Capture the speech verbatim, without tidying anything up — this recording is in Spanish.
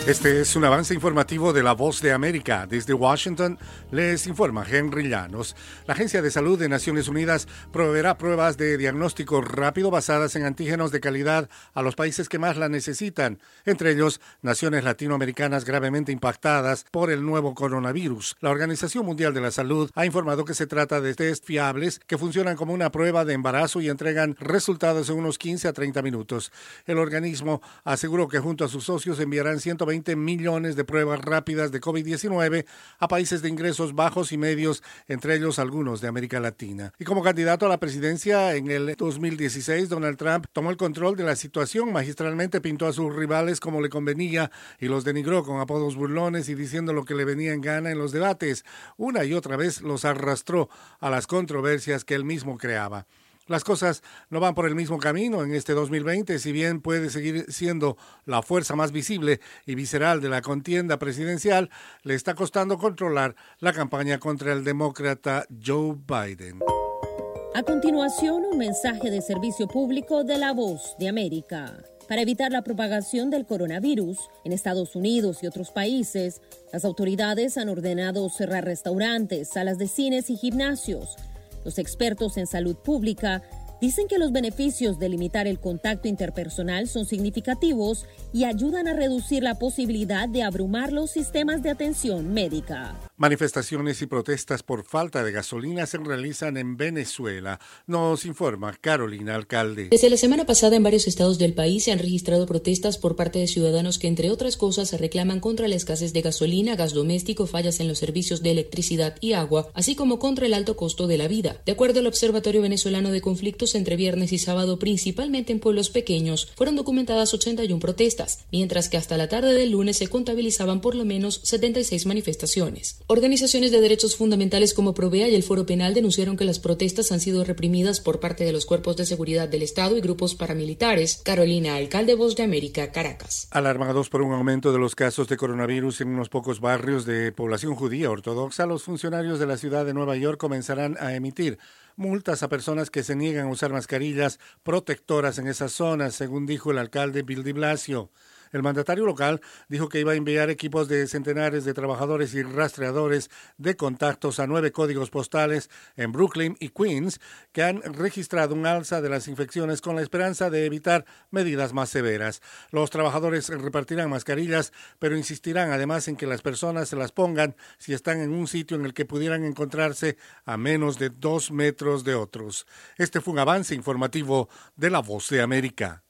Este es un avance informativo de La Voz de América. Desde Washington les informa Henry Llanos. La Agencia de Salud de Naciones Unidas proveerá pruebas de diagnóstico rápido basadas en antígenos de calidad a los países que más la necesitan, entre ellos naciones latinoamericanas gravemente impactadas por el nuevo coronavirus. La Organización Mundial de la Salud ha informado que se trata de test fiables que funcionan como una prueba de embarazo y entregan resultados en unos quince a treinta minutos. El organismo aseguró que junto a sus socios enviarán ciento veinte millones de pruebas rápidas de COVID diecinueve a países de ingresos bajos y medios, entre ellos algunos de América Latina. Y como candidato a la presidencia en el dos mil dieciséis, Donald Trump tomó el control de la situación, magistralmente pintó a sus rivales como le convenía y los denigró con apodos burlones y diciendo lo que le venía en gana en los debates. Una y otra vez los arrastró a las controversias que él mismo creaba. Las cosas no van por el mismo camino en este dos mil veinte, si bien puede seguir siendo la fuerza más visible y visceral de la contienda presidencial, le está costando controlar la campaña contra el demócrata Joe Biden. A continuación, un mensaje de servicio público de La Voz de América. Para evitar la propagación del coronavirus en Estados Unidos y otros países, las autoridades han ordenado cerrar restaurantes, salas de cines y gimnasios. Los expertos en salud pública dicen que los beneficios de limitar el contacto interpersonal son significativos y ayudan a reducir la posibilidad de abrumar los sistemas de atención médica. Manifestaciones y protestas por falta de gasolina se realizan en Venezuela. Nos informa Carolina Alcalde. Desde la semana pasada en varios estados del país se han registrado protestas por parte de ciudadanos que, entre otras cosas, se reclaman contra la escasez de gasolina, gas doméstico, fallas en los servicios de electricidad y agua, así como contra el alto costo de la vida. De acuerdo al Observatorio Venezolano de Conflictos, entre viernes y sábado, principalmente en pueblos pequeños, fueron documentadas ochenta y una protestas, mientras que hasta la tarde del lunes se contabilizaban por lo menos setenta y seis manifestaciones. Organizaciones de derechos fundamentales como Provea y el Foro Penal denunciaron que las protestas han sido reprimidas por parte de los cuerpos de seguridad del Estado y grupos paramilitares. Carolina Alcalde, Voz de América, Caracas. Alarmados por un aumento de los casos de coronavirus en unos pocos barrios de población judía ortodoxa, los funcionarios de la ciudad de Nueva York comenzarán a emitir multas a personas que se niegan a usar mascarillas protectoras en esas zonas, según dijo el alcalde Bill de Blasio. El mandatario local dijo que iba a enviar equipos de centenares de trabajadores y rastreadores de contactos a nueve códigos postales en Brooklyn y Queens que han registrado un alza de las infecciones con la esperanza de evitar medidas más severas. Los trabajadores repartirán mascarillas, pero insistirán además en que las personas se las pongan si están en un sitio en el que pudieran encontrarse a menos de dos metros de otros. Este fue un avance informativo de La Voz de América.